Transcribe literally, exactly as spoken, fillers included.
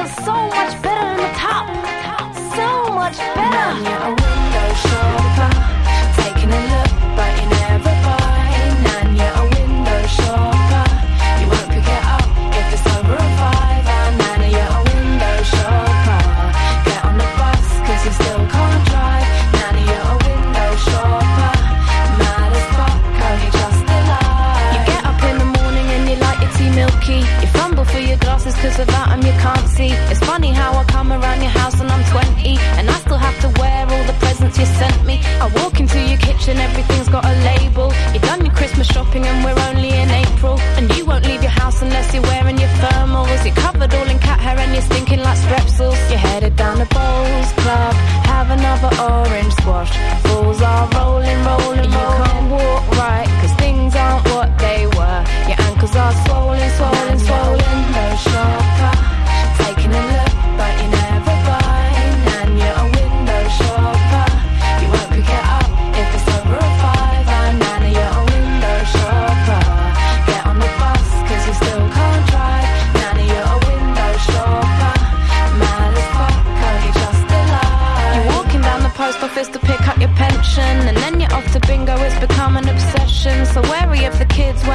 feels so much better in the top. So much better. Now you're a window shopper, taking a look but you never buy. Now you're a window shopper, you won't pick it up if it's over a five. And now you're a window shopper, get on the bus cause you still can't drive. Now you're a window shopper, mad as fuck, only just alive. You get up in the morning and you like your tea milky. You fumble for your glasses cause without them you can't see. It's funny how I come around your house and I'm twenty and I still have to wear all the presents you sent me. I walk into your kitchen, everything's got a label. You've done your Christmas shopping and we're only in April. And you won't leave your house unless you're wearing your thermals. You're covered all in cat hair and you're stinking like Strepsils. You're headed down to Bowls Club, have another orange squash. Balls are rolling, rolling, rolling. You can't walk right cause things aren't what they were. Your ankles are swollen, swollen, swollen. Window shopper, taking a look but you never buy. And you're a window shopper, you won't pick it up if it's over a five. And now you're a window shopper, get on the bus cause you still can't drive. Now you're a window shopper, mad as fuck, only just alive. You're walking down the post office to pick up your pension and then you're off to bingo, it's become an obsession. So wary of the kids when